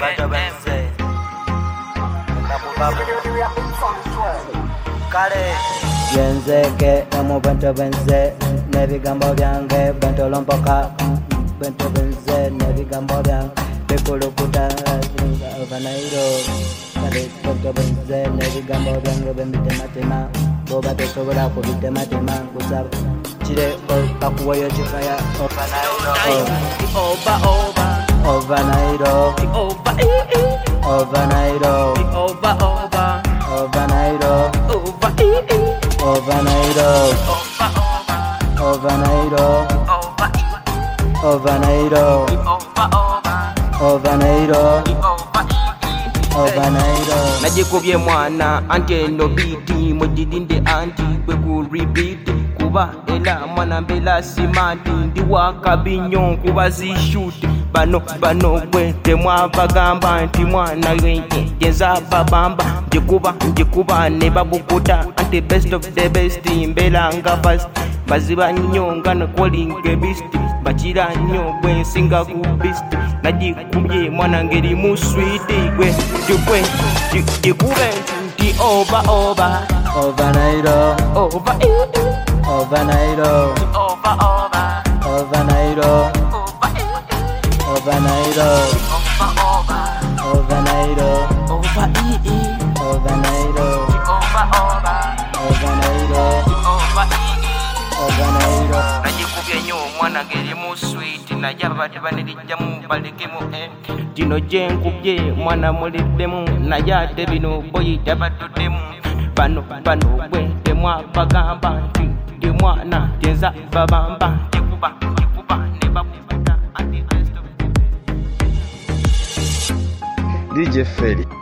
Bantu benze Kale Yenzeke emu bantu benze Nebigambo byange bantu lompoka Bantu benze nebigambo byange Bekulukuta Ovanairo Kale bantu benze nebigambo byange Bembitematema Boba tesobola kubitematema Kusaba Chile kakuwayo chikaya Ovanairo Ovanairo Ovanairo Ovanairo Ovanairo Ovanairo Ovanairo Ovanairo Ovanairo Najikubye mwana ante no biti mojidinde anti kwe ku repeat kuba ela mwana mbela simati ndi wakabinyo kuba zishuti bano gwe temwa bagamba nti mwana yenye yenza babamba njikuba ne babukuta anti best of the best mbela nga fast baziba nnyo ngana calling beast bachira nnyo gwe singa ku beast najikubye mwana ngeri mu sweet gwe jikube nti over Ovanairo Ovanairo Ovanairo Ovanairo Ovanairo Ovanairo Ovanairo najikubye nnyo mwana ngeri mu sweet najaba tebanirija mu balekemu dino jenkubye mwana muliddemu najate bino boyi tabatuddemu bano gwe temwa bagamba nti ndi mwana yenza babamba jikuba ne babukuta anti DJ Feli